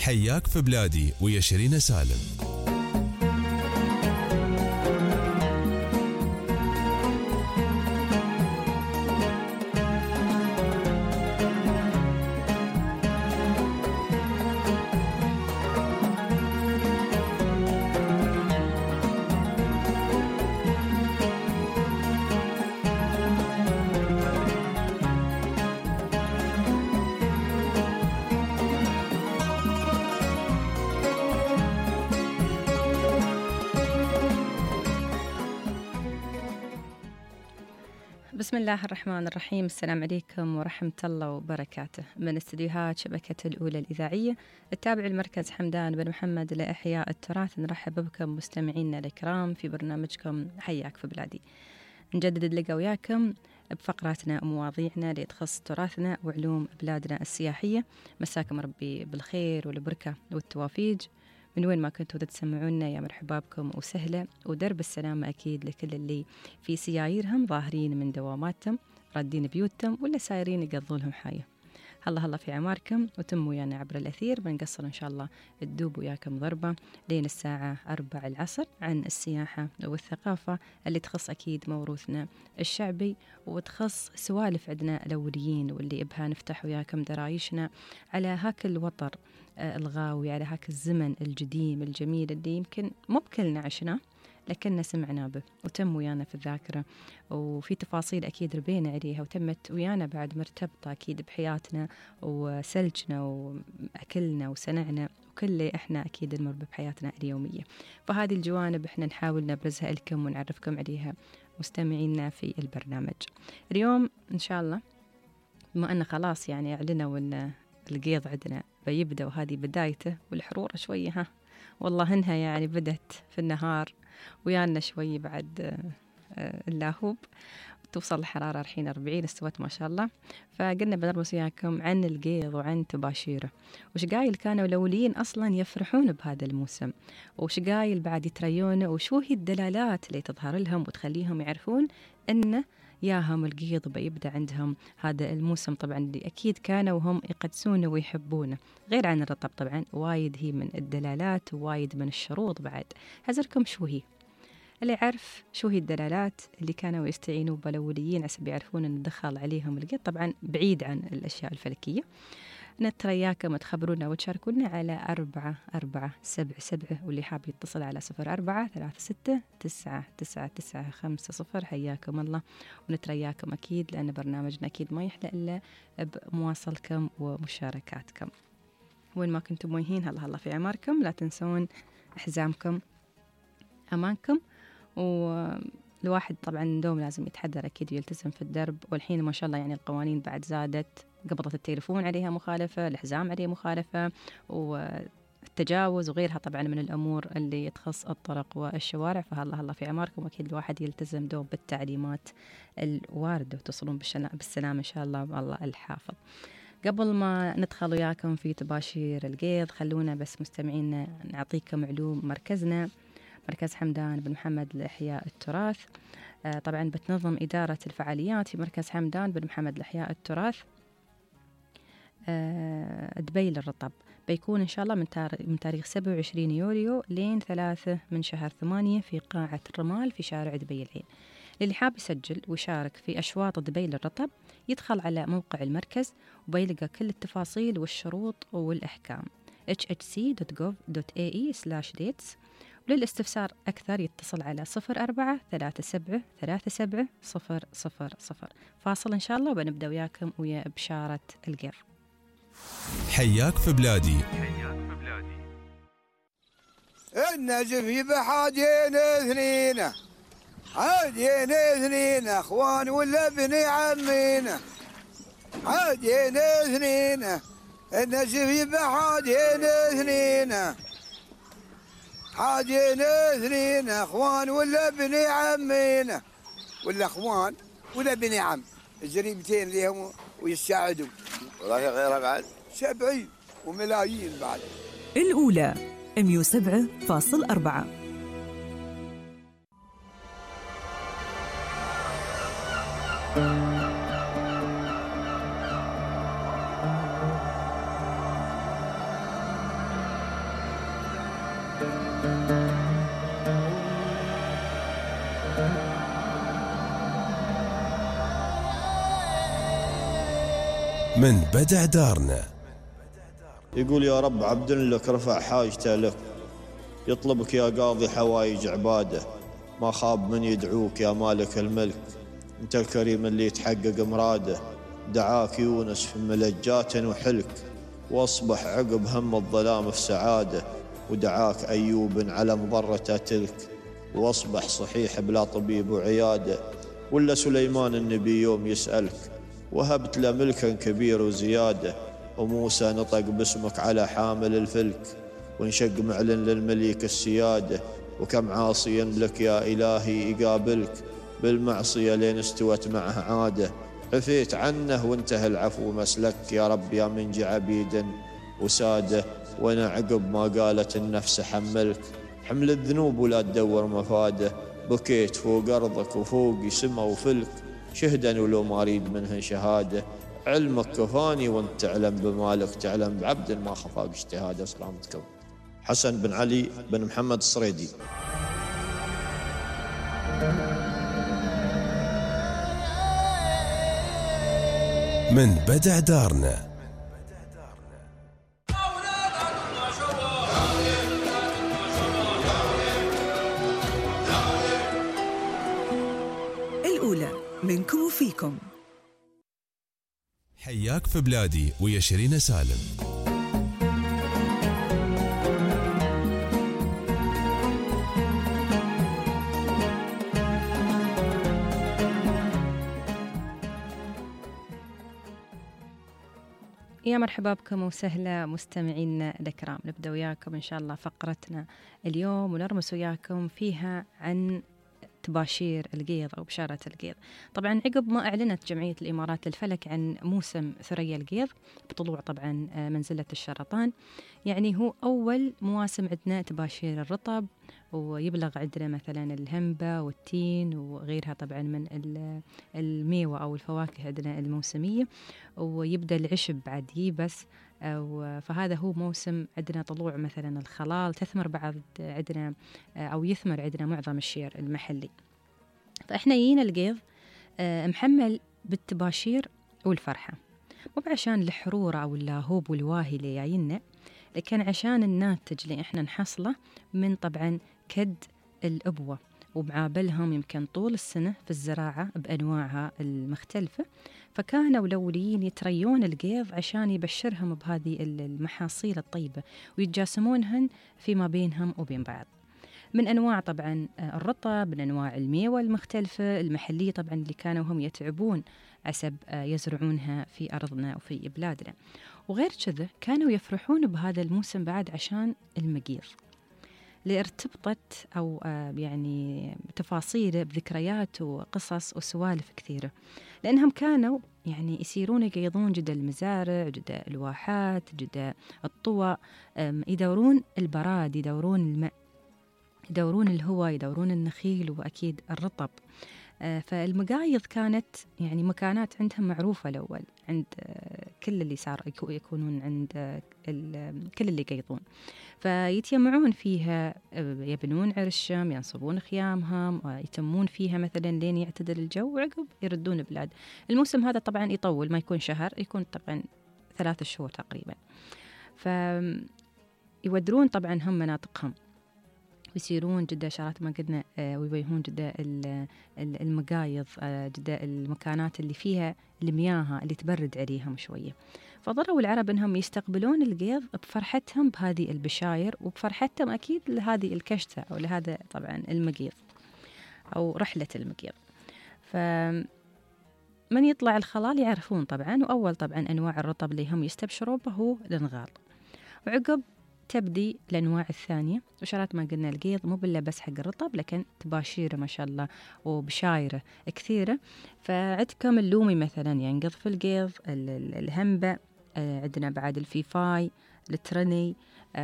حياك في بلادي ويا شيرين سالم. بسم الله الرحمن الرحيم. السلام عليكم ورحمة الله وبركاته. من استديوهات شبكة الأولى الإذاعية التابع المركز حمدان بن محمد لإحياء التراث، نرحب بكم مستمعينا الكرام في برنامجكم حياك في بلادي. نجدد اللقاء وياكم بفقراتنا ومواضيعنا اللي تخص تراثنا وعلوم بلادنا السياحية. مساكم ربي بالخير والبركة والتوافيج من وين ما كنتوا تسمعونا، يا مرحبا بكم وسهلا، ودرب السلامة أكيد لكل اللي في سيايرهم ظاهرين من دواماتهم رادين بيوتهم ولا سايرين يقضوا لهم حاجة. هلا في عماركم وتم ويانا عبر الأثير. بنقصر إن شاء الله تدوب وياكم ضربة لين الساعة 4 العصر عن السياحة والثقافة اللي تخص أكيد موروثنا الشعبي وتخص سوالف عندنا الأوليين واللي إبها نفتح وياكم درايشنا على هاك الوطر الغاوي، على هاك الزمن القديم الجميل اللي يمكن مو بكلنا عشناه لكننا سمعنا به وتم ويانا في الذاكرة، وفي تفاصيل أكيد ربينا عليها وتمت ويانا بعد مرتبطة أكيد بحياتنا وسلجنا وأكلنا وسنعنا وكل إحنا أكيد نمر بحياتنا اليومية. فهذه الجوانب إحنا نحاول نبرزها لكم ونعرفكم عليها مستمعينا في البرنامج اليوم إن شاء الله. بما أن خلاص يعني أعلنوا أن القيض عندنا بيبدأ وهذه بدايته والحرورة شوية والله إنها يعني بدت في النهار ويانا شوي بعد اللاهوب توصل الحرارة الحين 40 استوت ما شاء الله. فقلنا بنرمس وياكم عن القيض وعن تباشيره وش قايل كانوا الأوليين أصلا يفرحون بهذا الموسم، وش قايل بعد يتريونه وشو هي الدلالات اللي تظهر لهم وتخليهم يعرفون أنه ياهم القيض بيبدأ عندهم هذا الموسم. طبعا اللي أكيد كانوا هم يقدسونه ويحبونه غير عن الرطب، طبعا وايد هي من الدلالات ووايد من الشروط. بعد هزركم شو هي اللي يعرف شو هي الدلالات اللي كانوا يستعينوا بالأوليين عشان يعرفون أن دخل عليهم القيض، طبعا بعيد عن الأشياء الفلكية. نترياكم تخبرونا وتشاركونا على 4477 واللي حاب يتصل على 0436999950. حياكم الله ونترياكم أكيد لأن برنامجنا أكيد ما يحلى إلا بمواصلكم ومشاركاتكم. وين ما كنتم مويهين هلا في عماركم لا تنسون حزامكم أمانكم، والواحد طبعا دوم لازم يتحذر أكيد ويلتزم في الدرب. والحين ما شاء الله يعني القوانين بعد زادت، قبضة التليفون عليها مخالفة، الحزام عليه مخالفة، والتجاوز وغيرها طبعا من الأمور اللي تخص الطرق والشوارع. فهلا في عماركم أكيد الواحد يلتزم دوم بالتعليمات الواردة وتصلون بالسلام إن شاء الله بالله الحافظ. قبل ما ندخل وياكم في تباشير القيض خلونا بس مستمعين نعطيكم علوم مركزنا، مركز حمدان بن محمد لإحياء التراث. طبعا بتنظم إدارة الفعاليات في مركز حمدان بن محمد لإحياء التراث دبي للرطب. بيكون إن شاء الله من تاريخ 27 يوليو لين 3 من شهر 8 في قاعة الرمال في شارع دبي العين. للي حاب يسجل ويشارك في أشواط دبي للرطب يدخل على موقع المركز وبيلقى كل التفاصيل والشروط والأحكام hhc.gov.ae/dates. وللاستفسار أكثر يتصل على 0437370000. فاصل إن شاء الله وبنبدأ وياكم ويا بشارة القيض. حياك في بلادي. النجف بحاجين اثنين، حاجين اثنين اخوان ولا بني عمينا، حاجين اثنين النجف بحاجين اثنين، حاجين اثنين اخوان ولا بني عمينا، ولا اخوان ولا بني عم، الجريمتين ليهم ويساعدوا. والله غيرها بعد 70 وملايين بعد. الأولى 107.4. من بدع دارنا. يقول يا رب عبد لك رفع حاجته لك، يطلبك يا قاضي حوايج عباده، ما خاب من يدعوك يا مالك الملك، انت الكريم اللي يتحقق مراده. دعاك يونس في ملجات وحلك، واصبح عقب هم الظلام في سعاده. ودعاك أيوب على مضرته تلك، واصبح صحيح بلا طبيب وعياده. ولا سليمان النبي يوم يسألك، وهبت له ملكا كبير وزياده. وموسى نطق باسمك على حامل الفلك، وانشق معلن للمليك السياده. وكم عاصيا لك يا إلهي يقابلك، بالمعصية لين استوت معه عاده. عفيت عنه وانتهى العفو مسلك، يا رب يا منجي عبيد وساده. وانا عقب ما قالت النفس حملك، حمل الذنوب ولا تدور مفاده. بكيت فوق أرضك وفوقي سما وفلك، شهدا ولو ما أريد منها شهادة. علمك كفاني وانت تعلم بمالك، تعلم بعبد ما خفاق اجتهاده. سلامتكم. حسن بن علي بن محمد الصريدي. من بدع دارنا. الأولى منكم وفيكم. حياك في بلادي ويا شيرين سالم. يا مرحبا بكم وسهلا مستمعينا الكرام. نبدأ وياكم إن شاء الله فقرتنا اليوم ونرمس وياكم فيها عن تباشير القيض أو بشارة القيض. طبعا عقب ما أعلنت جمعية الإمارات للفلك عن موسم ثريا القيض بطلوع طبعا منزلة الشرطان، يعني هو أول مواسم عندنا تباشير الرطب، ويبلغ عندنا مثلا الهنبة والتين وغيرها طبعا من الميوة أو الفواكه عندنا الموسمية، ويبدأ العشب بعد يبس. فهذا هو موسم عندنا طلوع مثلا الخلال، تثمر بعض عندنا أو يثمر عندنا معظم الشير المحلي. فإحنا يينا القيض محمل بالتباشير والفرحة، مو عشان الحرورة أو اللاهوب والواهي اللي جاينا، لكن عشان الناتج اللي إحنا نحصله من طبعا كد الأبوة ومعابلهم يمكن طول السنة في الزراعة بأنواعها المختلفة. فكانوا الأوليين يتريون القيض عشان يبشرهم بهذه المحاصيل الطيبة ويتجاسمونهن فيما بينهم وبين بعض، من أنواع طبعا الرطب، من أنواع الميوة المختلفة المحلية طبعا اللي كانوا هم يتعبون عسب يزرعونها في أرضنا وفي بلادنا. وغير كذا كانوا يفرحون بهذا الموسم بعد عشان المقيض اللي ارتبطت أو يعني تفاصيله بذكريات وقصص وسوالف كثيرة، لأنهم كانوا يعني يسيرون يقيضون جدا المزارع، جدا الواحات، جدا الطوى، يدورون البراد، يدورون الماء، يدورون الهواء، يدورون النخيل وأكيد الرطب. فالمقايض كانت يعني مكانات عندهم معروفة الأول عند كل اللي صار يكونون عند كل اللي يقيضون، فيتجمعون فيها، يبنون عرشهم، ينصبون خيامهم، ويتمون فيها مثلا لين يعتدل الجو، وعقب يردون بلاد. الموسم هذا طبعا يطول، ما يكون شهر، يكون طبعا 3 شهور تقريبا. فيودرون طبعا هم مناطقهم ويسيرون جدا شارات ما قلنا، ويبيهون جدا المقايض، جدا المكانات اللي فيها المياه اللي تبرد عليهم شوية. فضلوا العرب انهم يستقبلون القيض بفرحتهم بهذه البشاير، وبفرحتهم اكيد لهذه الكشتة او لهذا طبعا المقيض او رحلة المقيض. فمن يطلع الخلال يعرفون طبعا، واول طبعا انواع الرطب اللي هم يستبشروا به هو الانغال، وعقب تبدي الأنواع الثانية. وشارات ما قلنا القيض مو بالله بس حق الرطب، لكن تباشيره ما شاء الله وبشايره كثيرة. فعندكم اللومي مثلا ينقض في القيض، الهنبة، عندنا بعد الفيفاي، الترني،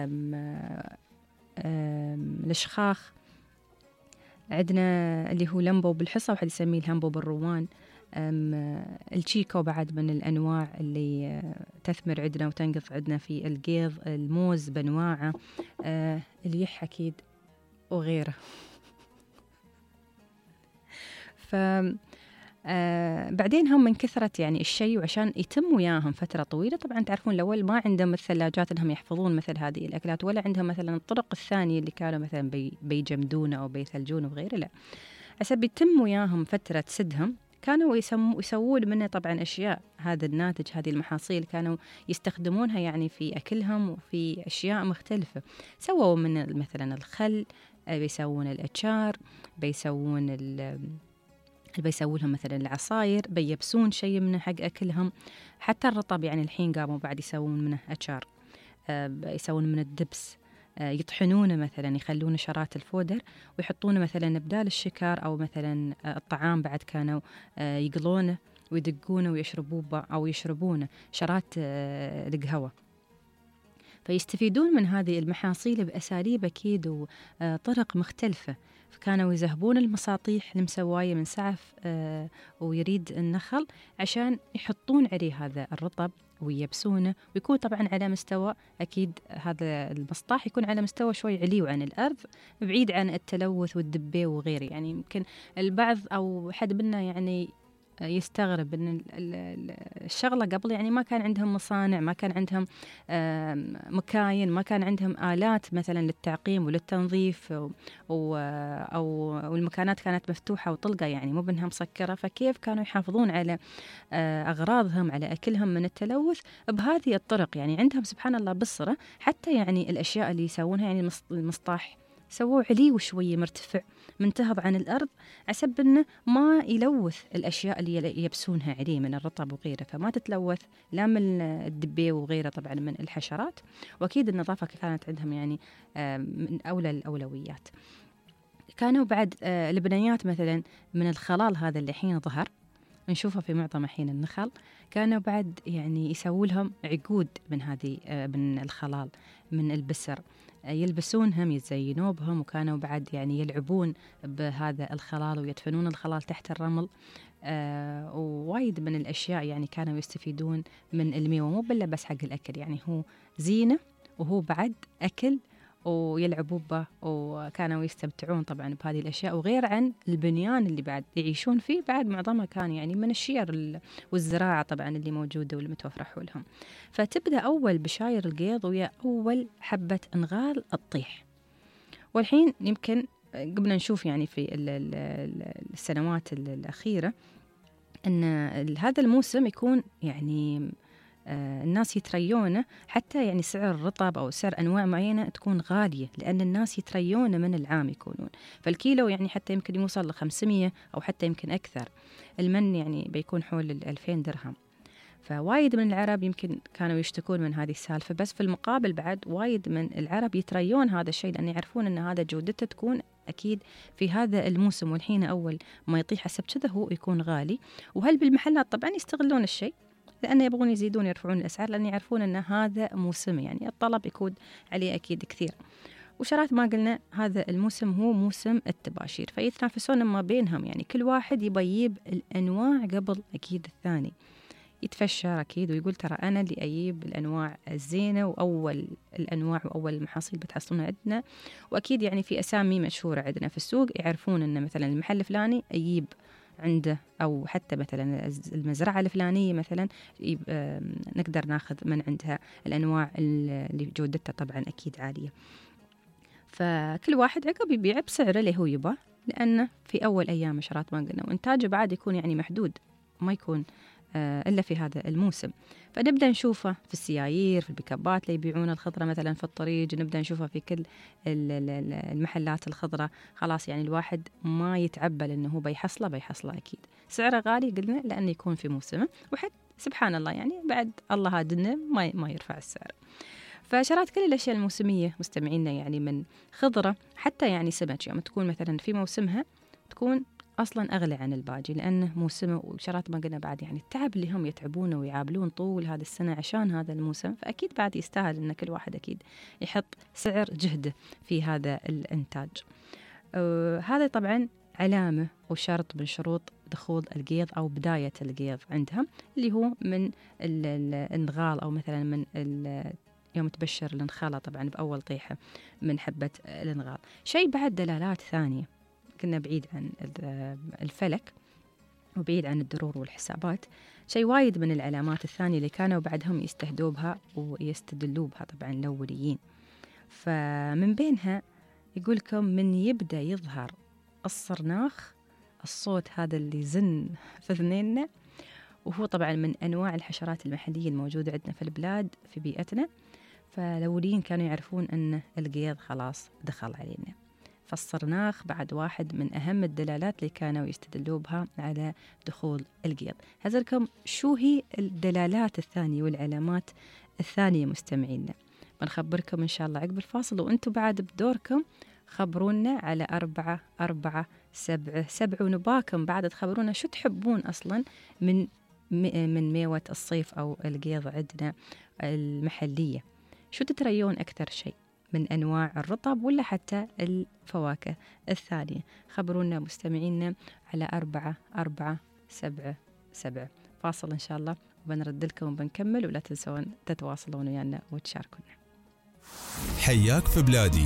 الشخاخ، عندنا اللي هو لمبو بالحصى، وحد يسميه الهمبو بالروان، الشيكو بعد من الأنواع اللي تثمر عندنا وتنقض عندنا في القيض، الموز بأنواعه، اليح أكيد وغيره. بعدين هم من كثرة يعني الشيء وعشان يتم وياهم فترة طويلة، طبعا تعرفون الأول ما عندهم الثلاجات إنهم يحفظون مثل هذه الأكلات، ولا عندهم مثلا الطرق الثانية اللي كانوا مثلا بيجمدونه أو بيثلجونه وغيره. لا، عشان يتم وياهم فترة سدهم كانوا يسوون منه طبعا أشياء. هذا الناتج، هذه المحاصيل كانوا يستخدمونها يعني في أكلهم وفي أشياء مختلفة. سووا من مثلا الخل، بيسوون الأشار، بيسوون لهم مثلا العصاير، بيبسون شيء منه حق أكلهم. حتى الرطب يعني الحين قاموا بعد يسوون منه أشار، يسوون من الدبس، يطحنونه مثلا، يخلونه شرات الفودر ويحطونه مثلا بدال الشكر أو مثلا الطعام. بعد كانوا يقلونه ويدقونه ويشربوه أو يشربونه شرات القهوة. فيستفيدون من هذه المحاصيل بأساليب أكيد وطرق مختلفة. فكانوا يذهبون المساطيح المسواية من سعف ويريد النخل عشان يحطون عليه هذا الرطب ويبسونه، ويكون طبعا على مستوى، أكيد هذا المسطح يكون على مستوى شوي عليو عن الأرض، بعيد عن التلوث والدبي وغيره. يعني يمكن البعض أو حد منا يعني يستغرب أن الشغلة قبل يعني ما كان عندهم مصانع، ما كان عندهم مكاين، ما كان عندهم آلات مثلا للتعقيم وللتنظيف أو المكانات كانت مفتوحة وطلقة، يعني مو بأنها مسكرة. فكيف كانوا يحافظون على أغراضهم، على أكلهم من التلوث بهذه الطرق؟ يعني عندهم سبحان الله بصرة. حتى يعني الأشياء اللي يسوونها، يعني المسطح سووه عليه وشوية مرتفع منتهض عن الأرض، عسب أنه ما يلوث الأشياء اللي يبسونها عليه من الرطب وغيره، فما تتلوث لا من الدبي وغيره طبعا من الحشرات. وأكيد النظافة كانت عندهم يعني من أولى الأولويات. كانوا بعد البنايات مثلا من الخلال هذا اللي الحين ظهر نشوفه في معظم حين النخل، كانوا بعد يعني يسووا لهم عقود من هذه من الخلال من البسر، يلبسونهم يتزينوا بهم. وكانوا بعد يعني يلعبون بهذا الخلال ويدفنون الخلال تحت الرمل. ووايد من الأشياء يعني كانوا يستفيدون من الميوة، مو بلا بس حق الأكل، يعني هو زينة وهو بعد أكل ويلعبوا به، وكانوا يستمتعون طبعا بهذه الأشياء. وغير عن البنيان اللي بعد يعيشون فيه، بعد معظمها كان يعني من الشير والزراعة طبعا اللي موجودة والمتوفرة حولهم. فتبدأ أول بشاير القيض ويا أول حبة انغال الطيح. والحين يمكن قبل نشوف يعني في السنوات الأخيرة أن هذا الموسم يكون يعني الناس يتريونه، حتى يعني سعر الرطب أو سعر أنواع معينة تكون غالية، لأن الناس يتريونه من العام يكونون. فالكيلو يعني حتى يمكن يوصل ل 500 أو حتى يمكن أكثر. المن يعني بيكون حول 2000 درهم. فوايد من العرب يمكن كانوا يشتكون من هذه السالفة، بس في المقابل بعد وايد من العرب يتريون هذا الشيء، لأن يعرفون أن هذا جودته تكون أكيد في هذا الموسم. والحين أول ما يطيح حسب كذا هو يكون غالي. وهل بالمحلات طبعا يستغلون الشيء، لأن يبغون يزيدون يرفعون الأسعار، لأن يعرفون أن هذا موسم يعني الطلب يكون عليه أكيد كثير. وشرات ما قلنا هذا الموسم هو موسم التباشير، فيتنافسون ما بينهم، يعني كل واحد يبي يجيب الأنواع قبل أكيد الثاني، يتفشر أكيد ويقول ترى أنا اللي أجيب الأنواع الزينة وأول الأنواع وأول المحاصيل بتحصلونها عندنا. وأكيد يعني في أسامي مشهورة عندنا في السوق، يعرفون أن مثلا المحل الفلاني يجيب عنده، أو حتى مثلا المزرعة الفلانية مثلا نقدر ناخذ من عندها الأنواع اللي جودتها طبعا أكيد عالية. فكل واحد عقب يبيع بسعره اللي هو يباه، لأنه في أول أيام شرات ما قلنا، وإنتاجه بعد يكون يعني محدود، ما يكون إلا في هذا الموسم. فنبدأ نشوفه في السيايير، في البيكابات اللي يبيعون الخضرة مثلا في الطريق، نبدأ نشوفه في كل المحلات الخضرة. خلاص يعني الواحد ما يتعبى لأنه هو بيحصله أكيد. سعره غالي قلنا لأنه يكون في موسمه، وحتى سبحان الله يعني بعد الله هادنا ما يرفع السعر. فشرات كل الأشياء الموسمية مستمعينا، يعني من خضرة حتى يعني سمك، يوم تكون مثلا في موسمها تكون أصلاً أغلى عن الباقي لأنه موسمه. وشرات ما قلنا بعد يعني التعب اللي هم يتعبونه ويعابلون طول هذه السنة عشان هذا الموسم، فأكيد بعد يستاهل أن كل واحد أكيد يحط سعر جهده في هذا الإنتاج. هذا طبعاً علامة وشرط من شروط دخول القيض أو بداية القيض عندهم، اللي هو من الانغال أو مثلاً من يوم تبشر الانخالة طبعاً بأول طيحة من حبة الانغال. شيء بعد دلالات ثانية كنا بعيد عن الفلك، وبعيد عن الدرور والحسابات. شيء وايد من العلامات الثانية اللي كانوا بعدهم يستهدوا بها ويستدلوا بها طبعا الأوليين. فمن بينها يقول لكم من يبدأ يظهر الصرناخ، الصوت هذا اللي يزن في اذنينا، وهو طبعا من أنواع الحشرات المحلية الموجودة عندنا في البلاد في بيئتنا. فالأوليين كانوا يعرفون أن القيض خلاص دخل علينا. فالصرناخ بعد واحد من أهم الدلالات اللي كانوا يستدلوا بها على دخول القيض. هذلكم شو هي الدلالات الثانية والعلامات الثانية مستمعينا؟ بنخبركم إن شاء الله عقب الفاصل، وأنتم بعد بدوركم خبرونا على 44777، ونباكم بعد تخبرونا شو تحبون أصلا من ميوة الصيف أو القيض عندنا المحلية. شو تتريون أكثر شيء من أنواع الرطب ولا حتى الفواكه الثانية؟ خبرونا مستمعينا على 44777. فاصل إن شاء الله وبنرد لكم وبنكمل، ولا تنسون تتواصلون ويانا وتشاركونا. حياك في بلادي.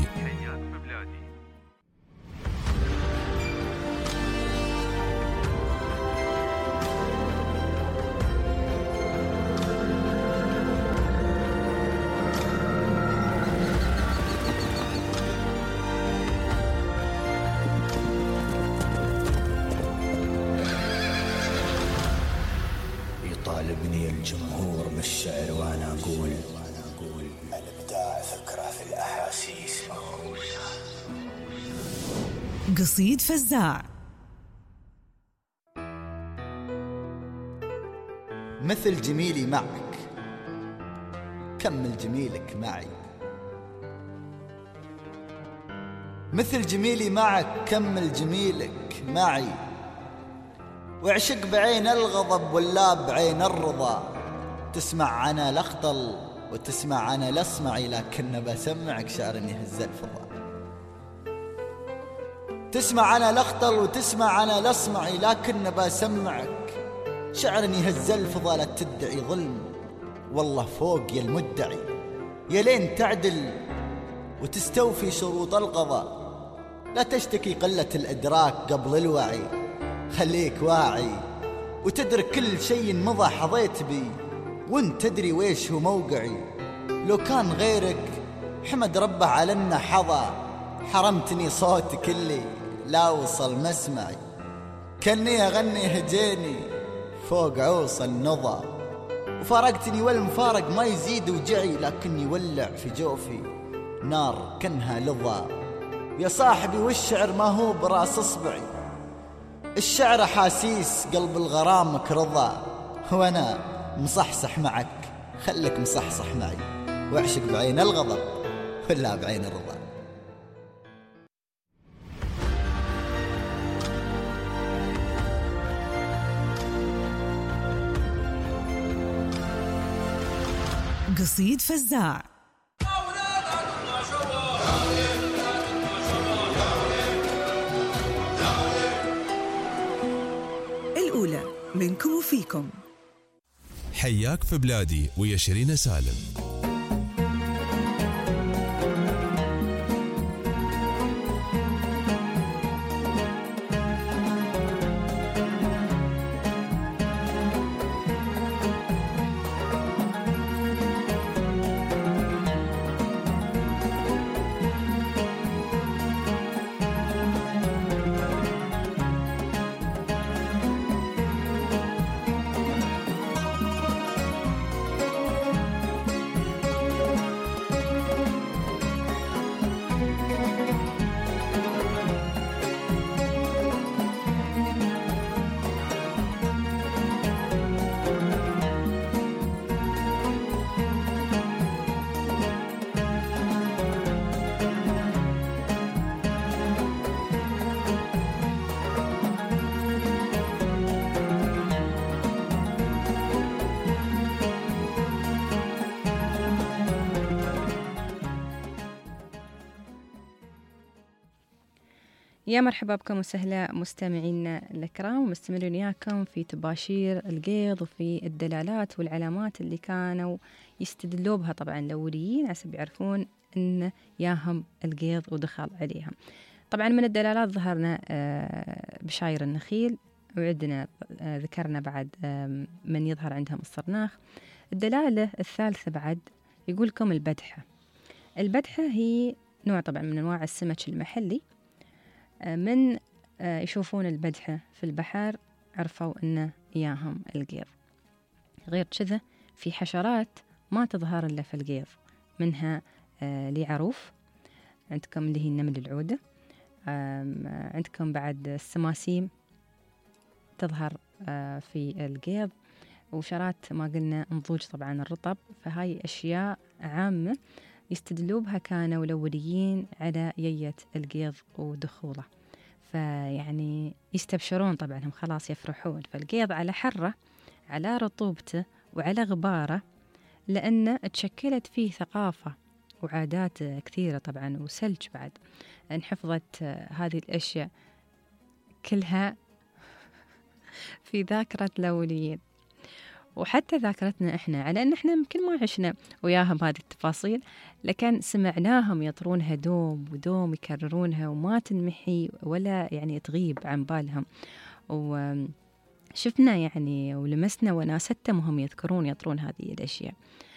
يطالبني الجمهور بالشعر وانا اقول الابداع فكره في الاحاسيس مهووسه. قصيد فزاع. مثل جميلي معك كمل جميلك معي، مثل جميلي معك كمل جميلك معي، واعشق بعين الغضب ولا بعين الرضا. تسمع أنا لأخطل وتسمع أنا لأسمعي، لكن بسمعك شعر يهز الفضاء. تسمع أنا لأخطل وتسمع أنا لأسمعي، لكن بسمعك شعر يهز الفضاء. لا تدعي ظلم والله فوق يا المدعي، يا لين تعدل وتستوفي شروط القضاء. لا تشتكي قلة الإدراك قبل الوعي، خليك واعي وتدرك كل شيء مضى حظيت بي، وانت تدري ويش هو موقعي. لو كان غيرك حمد ربه على انه حظى، حرمتني صوتك اللي لا وصل مسمعي. كني اغني هجيني فوق عوص النضى، وفارقتني والمفارق ما يزيد وجعي، لكن يولع في جوفي نار كنها لظى. يا صاحبي والشعر ما هو براس اصبعي، الشعر احاسيس قلب الغرامك رضا. وانا مصحصح معك خلك مصحصح معي، واعشق بعين الغضب ولا بعين الرضا. قصيد فزاع. الأولى منكم وفيكم. حياك في بلادي ويا شيرين سالم. يا مرحبا بكم وسهلا مستمعينا الكرام، مستمرين وياكم في تباشير القيض وفي الدلالات والعلامات اللي كانوا يستدلوا بها طبعا الأوليين عشان يعرفون أن ياهم القيض ودخل عليها. طبعا من الدلالات ظهرنا بشاير النخيل، وعندنا ذكرنا بعد من يظهر عندهم الصرناخ. الدلالة الثالثة بعد يقول لكم البدحة. البدحة هي نوع طبعا من أنواع السمك المحلي. من يشوفون البدحة في البحر عرفوا أنه إياهم القيض. غير كذا في حشرات ما تظهر إلا في القيض، منها لعروف، عندكم اللي هي النمل العودة، عندكم بعد السماسيم تظهر في القيض، وشرات ما قلنا نضوج طبعا الرطب. فهاي أشياء عامة يستدلوا بها كانوا الأوليين على يية القيض ودخوله. فيعني يستبشرون طبعا، هم خلاص يفرحون. فالقيض على حره، على رطوبته، وعلى غباره، لأن تشكلت فيه ثقافة وعادات كثيرة طبعا، وسلج بعد انحفظت هذه الأشياء كلها في ذاكرة الأوليين، وحتى ذاكرتنا إحنا، على أن إحنا يمكن ما عشنا وياهم هذه التفاصيل، لكن سمعناهم يطرونها دوم ودوم، يكررونها وما تنمحي ولا يعني تغيب عن بالهم. وشفنا يعني ولمسنا وناستهم وهم يذكرون يطرون هذه الأشياء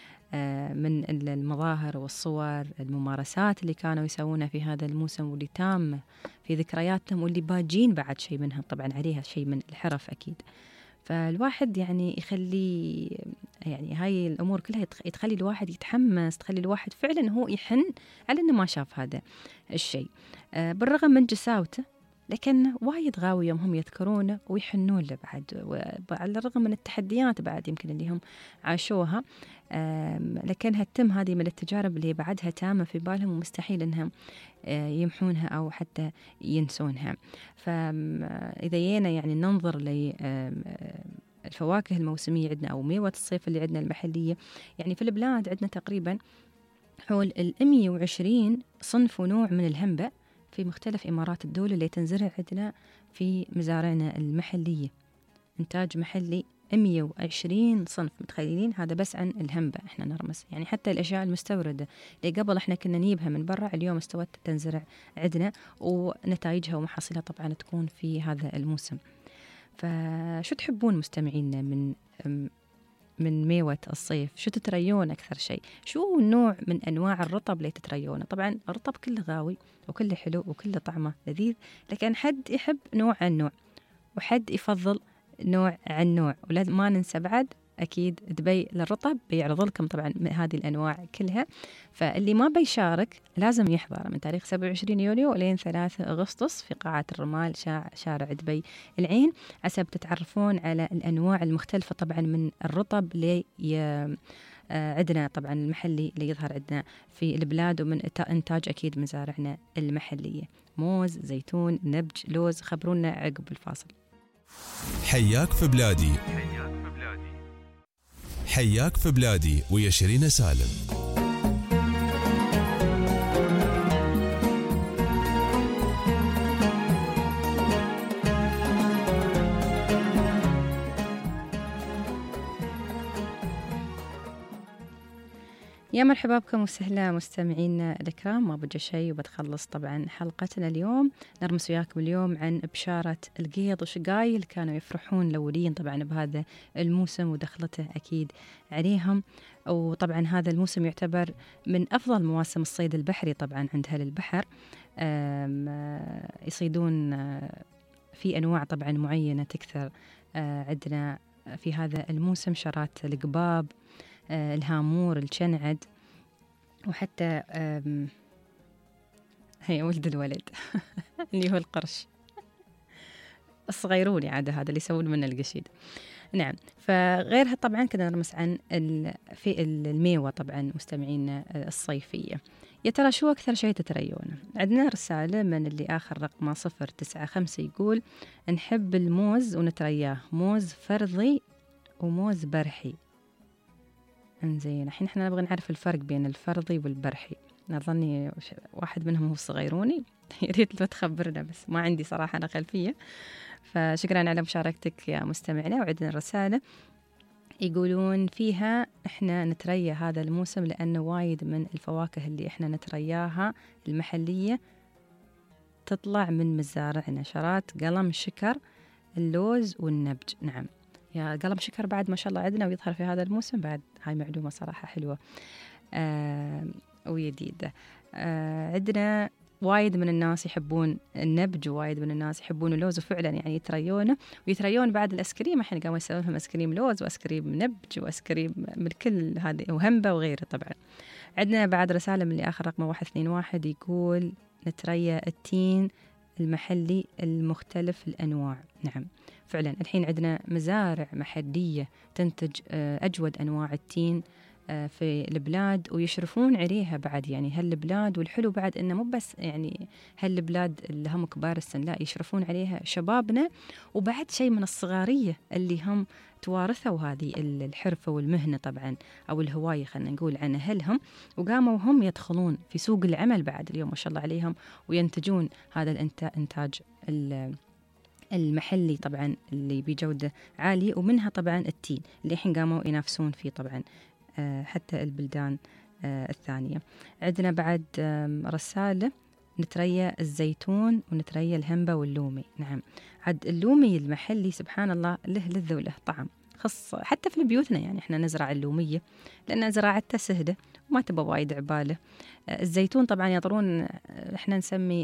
من المظاهر والصور، الممارسات اللي كانوا يسوونها في هذا الموسم، واللي تامة في ذكرياتهم، واللي باجين بعد شيء منهم طبعا عليها شيء من الحرف أكيد. فالواحد يعني يخلي يعني هاي الأمور كلها تخلي الواحد يتحمس، تخلي الواحد فعلا هو يحن على أنه ما شاف هذا الشيء بالرغم من جساوته، لكن وايد غاوي يوم هم يذكرونه ويحنون له بعد، وعلى الرغم من التحديات بعد يمكن اللي هم عاشوها، لكنها تتم هذه من التجارب اللي بعدها تامة في بالهم، ومستحيل أنهم يمحونها أو حتى ينسونها. فإذا جينا يعني ننظر للفواكه الموسمية عندنا أو ميوة الصيف اللي عندنا المحلية، يعني في البلاد عندنا تقريبا حول 120 صنف ونوع من الهنبة في مختلف إمارات الدولة اللي تنزرع عندنا في مزارعنا المحلية. إنتاج محلي 120 صنف، متخيلين؟ هذا بس عن الهنبة إحنا نرمس. يعني حتى الأشياء المستوردة اللي قبل إحنا كنا نجيبها من برا، اليوم استوت تنزرع عندنا، ونتائجها ومحاصيلها طبعا تكون في هذا الموسم. فشو تحبون مستمعينا من ميوة الصيف؟ شو تتريون أكثر شيء؟ شو نوع من أنواع الرطب اللي تتريونه؟ طبعا الرطب كله غاوي وكله حلو وكله طعمه لذيذ، لكن حد يحب نوع عن نوع، وحد يفضل نوع عن نوع. ولا ما ننسى بعد أكيد دبي للرطب بيعرض لكم طبعا هذه الأنواع كلها. فاللي ما بيشارك لازم يحضر من تاريخ 27 يوليو لين 3 أغسطس في قاعة الرمال شارع دبي العين، حسب تتعرفون على الأنواع المختلفة طبعا من الرطب اللي عندنا طبعا المحلي اللي يظهر عندنا في البلاد، ومن إنتاج أكيد مزارعنا المحلية. موز، زيتون، نبج، لوز. خبرونا عقب الفاصل. حياك في بلادي، حياك في بلادي ويا شيرين سالم. يا مرحبا بكم وسهلا مستمعينا الكرام. ما بجي شيء وبتخلص طبعا حلقتنا اليوم. نرمس وياكم اليوم عن بشارة القيض وشقايل كانوا يفرحون الأولين طبعا بهذا الموسم ودخلته أكيد عليهم. وطبعا هذا الموسم يعتبر من أفضل مواسم الصيد البحري طبعا عند أهل البحر. يصيدون في أنواع طبعا معينة تكثر عندنا في هذا الموسم، شرات القباب، الهامور، الشنعد، وحتى هي ولد الولد اللي هو القرش الصغيرون عادة، هذا اللي يسوون منه القشيد. نعم. فغيرها طبعا كنا نرمس عن في الميوة طبعا مستمعين الصيفية. يا ترى شو أكثر شيء تتريونه؟ عندنا رسالة من اللي آخر رقمه 095 يقول نحب الموز ونترياه، موز فرضي وموز برحي. انزين، الحين احنا نبغى نعرف الفرق بين الفرضي والبرحي. أظني واحد منهم هو الصغيروني، يا ريت لو تخبرنا، بس ما عندي صراحة أنا خلفية. فشكرا على مشاركتك يا مستمعنا. وعندنا الرسالة يقولون فيها احنا نتريا هذا الموسم لأنه وايد من الفواكه اللي احنا نترياها المحلية تطلع من مزارعنا، شرات قلم شكر اللوز والنبج. نعم يا قلم شكر بعد ما شاء الله عندنا ويظهر في هذا الموسم بعد، هاي معلومة صراحة حلوة وجديدة. عندنا وايد من الناس يحبون النبج ووايد من الناس يحبون اللوز، وفعلا يعني يتريونه ويتريون بعد الاسكريم. احنا قاموا يسوون لهم اسكريم لوز واسكريم نبج واسكريم من كل هذه وهمبة وغيره. طبعا عندنا بعد رسالة من اللي آخر رقم 121 يقول نتريا التين المحلي المختلف الأنواع. نعم فعلا الحين عندنا مزارع محلية تنتج أجود أنواع التين في البلاد ويشرفون عليها بعد. يعني هالبلاد والحلو بعد إنه مو بس يعني هالبلاد اللي هم كبار السن، لا يشرفون عليها شبابنا وبعد شيء من الصغارية اللي هم توارثوا هذه الحرفة والمهنة طبعا أو الهواية خلينا نقول عن أهلهم، وقاموا هم يدخلون في سوق العمل بعد اليوم ما شاء الله عليهم وينتجون هذا الإنتاج المحلي طبعا اللي بجودة عالية، ومنها طبعا التين اللي الحين قاموا ينافسون فيه طبعا حتى البلدان الثانية. عندنا بعد رسالة نتريا الزيتون ونتريا الهمبة واللومي. نعم عد اللومي المحلي سبحان الله له لذة وله طعم خص حتى في بيوتنا. يعني احنا نزرع اللومية لأن زراعتها سهلة وما تبى وايد عبالة. الزيتون طبعا يطرون احنا نسمي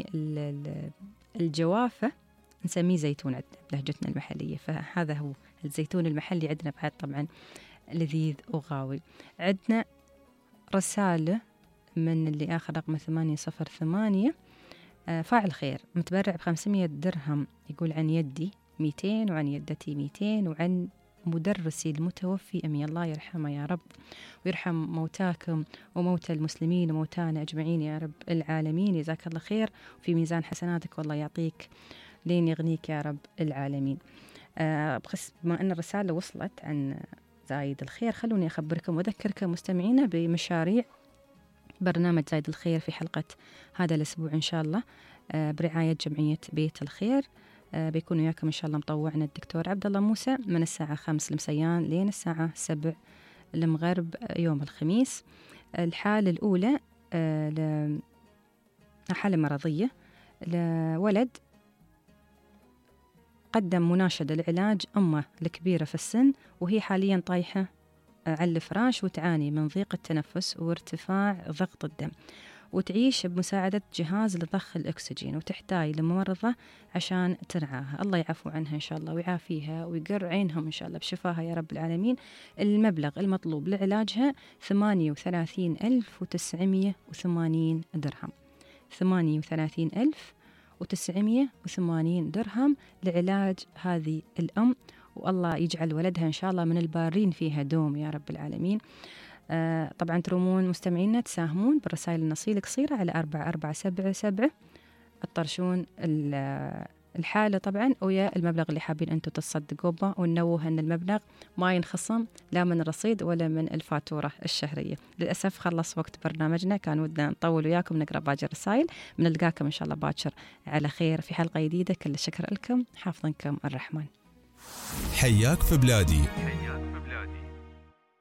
الجوافة نسميه زيتون عندنا بلهجتنا المحلية، فهذا هو الزيتون المحلي عندنا بعد طبعا لذيذ وغاوي. عندنا رسالة من اللي آخر رقم 808 فاعل خير متبرع ب500 درهم يقول عن يدي 200 وعن يدتي 200 وعن مدرسي المتوفي أمي الله يرحمه يا رب ويرحم موتاكم وموتى المسلمين وموتانا أجمعين يا رب العالمين. جزاك الله خير وفي ميزان حسناتك والله يعطيك لين يغنيك يا رب العالمين. بس بما أن الرسالة وصلت عن زايد الخير خلوني أخبركم وأذكركم مستمعينا بمشاريع برنامج زايد الخير في حلقة هذا الأسبوع إن شاء الله برعاية جمعية بيت الخير. بيكون وياكم إن شاء الله مطوعنا الدكتور عبد الله موسى من الساعة 5 المسيان لين الساعة 7 المغرب يوم الخميس. الحالة الأولى حالة مرضية لولد قدم مناشدة لعلاج أمه الكبيرة في السن وهي حاليا طايحة على الفراش وتعاني من ضيق التنفس وارتفاع ضغط الدم وتعيش بمساعدة جهاز لضخ الأكسجين وتحتاج لممرضة عشان ترعاها. الله يعفو عنها إن شاء الله ويعافيها ويقر عينهم إن شاء الله بشفاها يا رب العالمين. المبلغ المطلوب لعلاجها 38,980 درهم 38,980 درهم لعلاج هذه الأم، والله يجعل ولدها إن شاء الله من البارين فيها دوم يا رب العالمين. طبعا ترومون مستمعينا تساهمون بالرسائل النصية القصيرة على 4477 تطرشون الحالة طبعا ويا المبلغ اللي حابين أنتم تصدقوا به، ونوه أن المبلغ ما ينخصم لا من الرصيد ولا من الفاتورة الشهرية. للأسف خلص وقت برنامجنا، كان ودنا نطول وياكم نقرأ باقي الرسائل. بنلقاكم إن شاء الله باكر على خير في حلقة جديدة. كل الشكر لكم، حافظنكم الرحمن. حياك في بلادي